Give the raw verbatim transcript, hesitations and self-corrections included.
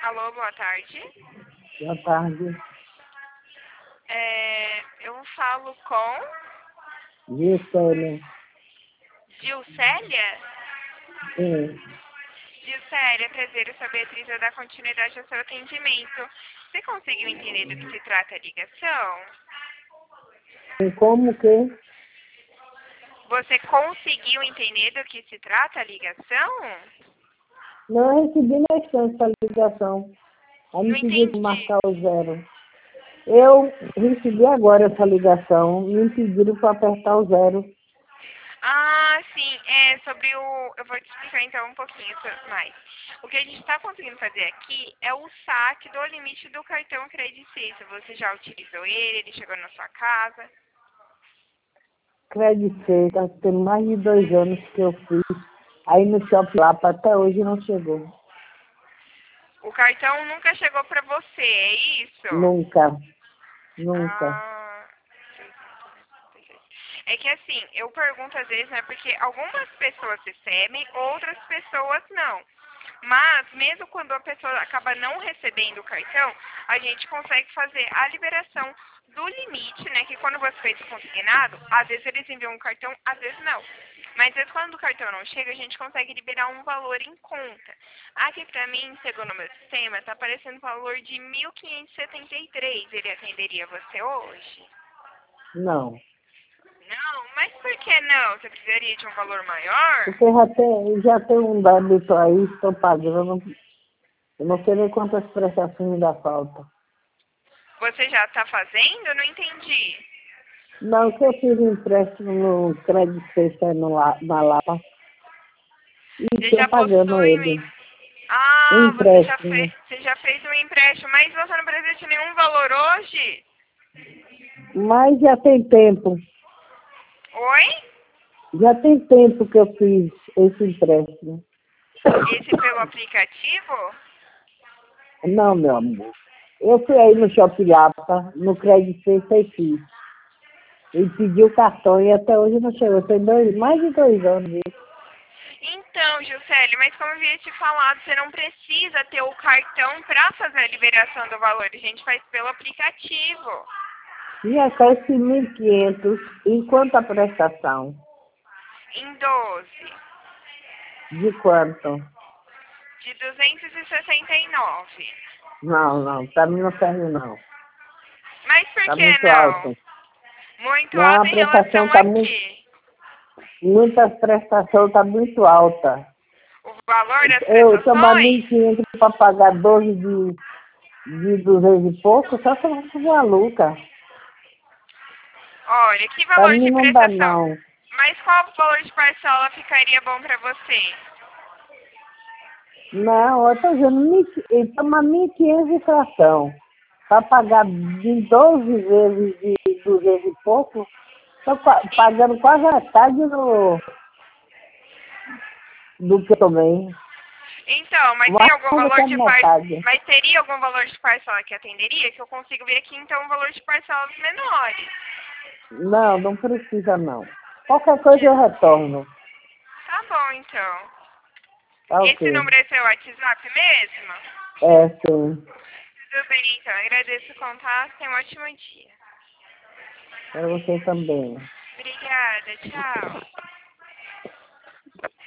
Alô, boa tarde. Boa tarde. É, eu falo com Gisele. Gilcélia? Sim. Gilcélia, prazer, eu sou a Beatriz, eu dar continuidade ao seu atendimento. Você conseguiu entender do que se trata a ligação? E como que? Você conseguiu entender do que se trata a ligação? Não recebi na essa ligação. Aí Não me pediram para entendi. marcar o zero. Eu recebi agora essa ligação. Me pediram para apertar o zero. Ah, sim, é sobre o... Eu vou te explicar então um pouquinho so- mais. O que a gente está conseguindo fazer aqui é o saque do limite do cartão credicício. Você já utilizou ele, ele chegou na sua casa. Acreditei, tá tendo mais de dois anos que eu fiz. Aí no Shopping Lapa até hoje não chegou. O cartão nunca chegou para você, é isso? Nunca. Nunca. Ah, é que assim, eu pergunto às vezes, né, porque algumas pessoas recebem, outras pessoas não. Mas, mesmo quando a pessoa acaba não recebendo o cartão, a gente consegue fazer a liberação do limite, né? Que quando você fez o consignado, às vezes eles enviam um cartão, às vezes não. Mas às vezes, quando o cartão não chega, a gente consegue liberar um valor em conta. Aqui pra mim, segundo o meu sistema, tá aparecendo um valor de mil quinhentos e setenta e três. Ele atenderia você hoje? Não. Não, mas por que não? Você precisaria de um valor maior? Porque já tem, já tem um débito aí, estou pagando. Eu não sei nem quantas prestações ainda faltam. Você já tá fazendo? Eu não entendi. Não, que eu fiz um empréstimo no Crédito Sexta no La- na Lapa e Você estou já pagando possui um... ele. em- Um Ah, você já empréstimo. fez, você já fez um empréstimo, mas você não precisa de nenhum valor hoje? Mas já tem tempo. Oi? Já tem tempo que eu fiz esse empréstimo. Esse pelo aplicativo? Não, meu amor. Eu fui aí no Shopping Lapa, no Crédito Sexta e fiz. E pedi o cartão e até hoje não chegou. Tem dois, mais de dois anos isso. Então, Gilcélio, mas como eu havia te falado, você não precisa ter o cartão para fazer a liberação do valor. A gente faz pelo aplicativo. E até esse mil e quinhentos, enquanto a prestação? Em doze. De quanto? De duzentos e sessenta e nove. Não, não, para mim não serve não. Mas por Está que muito não? alto. Muito Não, alto a em prestação relação está muito, aqui. muita prestação está muito alta. O valor das Eu tomar mil prestações? e quinhentos para pagar doze de, de duzentos e pouco, só se eu for maluca. Olha, que Para valor mim de não dá prestação? não. Mas qual valor de parcela ficaria bom para você? Não, eu estou dizendo, mil e quinhentos, tomar mil e quinhentos de fração. Para pagar de doze vezes de duzentos e pouco, estou pagando quase a metade do, do que eu tomei. Então, mas tem algum Mais do que valor a de par... metade. Mas teria algum valor de parcela que atenderia? Que eu consigo ver aqui, então, um valor de parcelas menores. Não, não precisa não. Qualquer coisa De- eu retorno. Tá bom, então. Tá Esse ok. número é seu WhatsApp mesmo? É, sim. Tudo bem, então. Agradeço o contato. Tenha um ótimo dia. Para você também. Obrigada. Tchau.